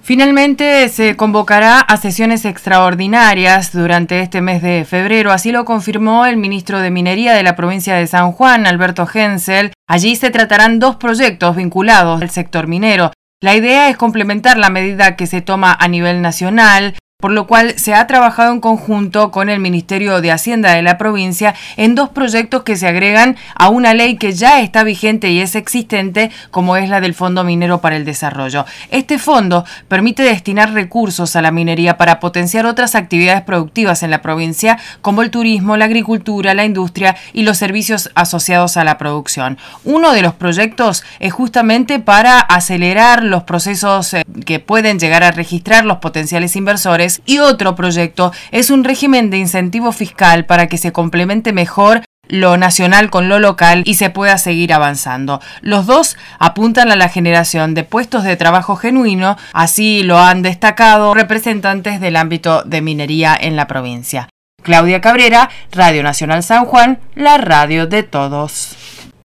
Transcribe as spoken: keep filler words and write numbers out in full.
Finalmente se convocará a sesiones extraordinarias durante este mes de febrero, así lo confirmó el ministro de Minería de la provincia de San Juan, Alberto Hensel. Allí se tratarán dos proyectos vinculados al sector minero. La idea es complementar la medida que se toma a nivel nacional, por lo cual se ha trabajado en conjunto con el Ministerio de Hacienda de la provincia en dos proyectos que se agregan a una ley que ya está vigente y es existente, como es la del Fondo Minero para el Desarrollo. Este fondo permite destinar recursos a la minería para potenciar otras actividades productivas en la provincia, como el turismo, la agricultura, la industria y los servicios asociados a la producción. Uno de los proyectos es justamente para acelerar los procesos que pueden llegar a registrar los potenciales inversores, y otro proyecto es un régimen de incentivo fiscal para que se complemente mejor lo nacional con lo local y se pueda seguir avanzando. Los dos apuntan a la generación de puestos de trabajo genuino, así lo han destacado representantes del ámbito de minería en la provincia. Claudia Cabrera, Radio Nacional San Juan, la radio de todos.